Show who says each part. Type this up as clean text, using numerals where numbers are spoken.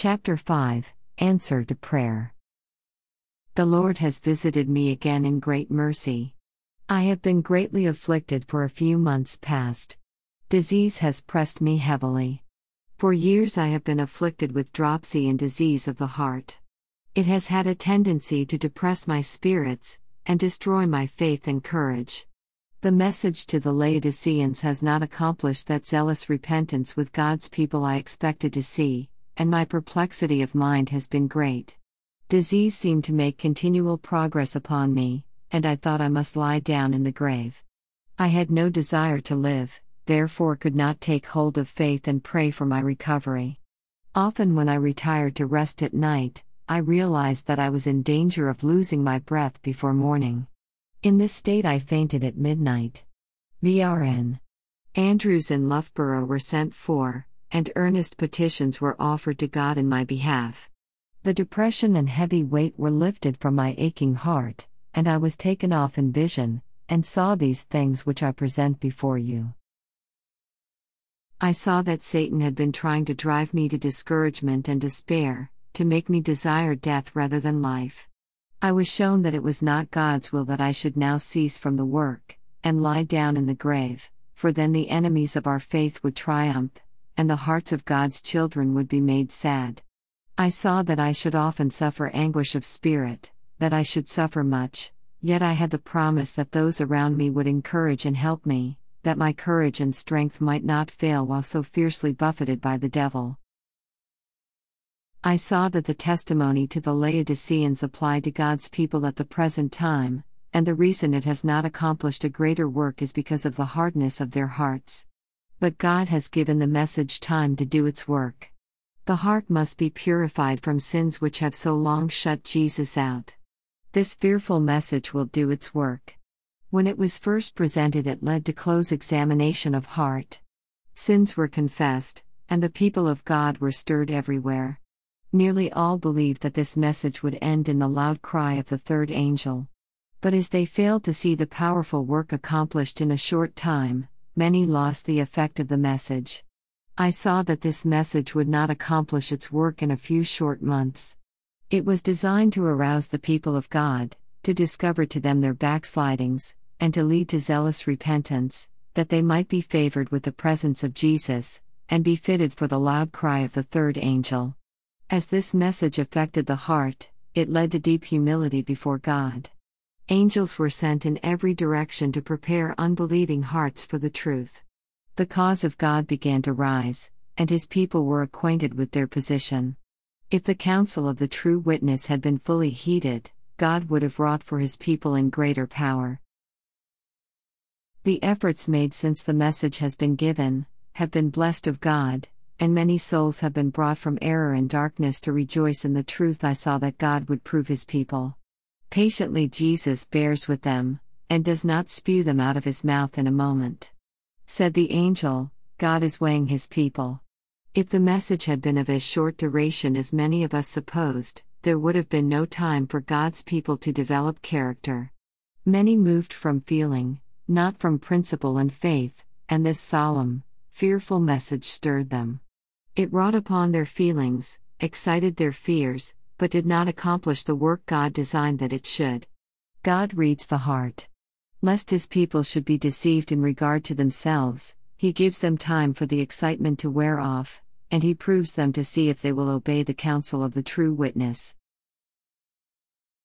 Speaker 1: Chapter 5 Answer to Prayer. The Lord has visited me again in great mercy. I have been greatly afflicted for a few months past. Disease has pressed me heavily. For years I have been afflicted with dropsy and disease of the heart. It has had a tendency to depress my spirits and destroy my faith and courage. The message to the Laodiceans has not accomplished that zealous repentance with God's people I expected to see, and my perplexity of mind has been great. Disease seemed to make continual progress upon me, and I thought I must lie down in the grave. I had no desire to live, therefore could not take hold of faith and pray for my recovery. Often when I retired to rest at night, I realized that I was in danger of losing my breath before morning. In this state I fainted at midnight. VRN. Andrews and Loughborough were sent for, and earnest petitions were offered to God in my behalf. The depression and heavy weight were lifted from my aching heart, and I was taken off in vision, and saw these things which I present before you. I saw that Satan had been trying to drive me to discouragement and despair, to make me desire death rather than life. I was shown that it was not God's will that I should now cease from the work, and lie down in the grave, for then the enemies of our faith would triumph, and the hearts of God's children would be made sad. I saw that I should often suffer anguish of spirit, that I should suffer much, yet I had the promise that those around me would encourage and help me, that my courage and strength might not fail while so fiercely buffeted by the devil. I saw that the testimony to the Laodiceans applied to God's people at the present time, and the reason it has not accomplished a greater work is because of the hardness of their hearts. But God has given the message time to do its work. The heart must be purified from sins which have so long shut Jesus out. This fearful message will do its work. When it was first presented, it led to close examination of heart. Sins were confessed, and the people of God were stirred everywhere. Nearly all believed that this message would end in the loud cry of the third angel. But as they failed to see the powerful work accomplished in a short time, many lost the effect of the message. I saw that this message would not accomplish its work in a few short months. It was designed to arouse the people of God, to discover to them their backslidings, and to lead to zealous repentance, that they might be favored with the presence of Jesus, and be fitted for the loud cry of the third angel. As this message affected the heart, it led to deep humility before God. Angels were sent in every direction to prepare unbelieving hearts for the truth. The cause of God began to rise, and his people were acquainted with their position. If the counsel of the true witness had been fully heeded, God would have wrought for his people in greater power. The efforts made since the message has been given have been blessed of God, and many souls have been brought from error and darkness to rejoice in the truth. I saw that God would prove his people. Patiently Jesus bears with them, and does not spew them out of his mouth in a moment. Said the angel, God is weighing his people. If the message had been of as short duration as many of us supposed, there would have been no time for God's people to develop character. Many moved from feeling, not from principle and faith, and this solemn, fearful message stirred them. It wrought upon their feelings, excited their fears, but did not accomplish the work God designed that it should. God reads the heart. Lest his people should be deceived in regard to themselves, he gives them time for the excitement to wear off, and he proves them to see if they will obey the counsel of the true witness.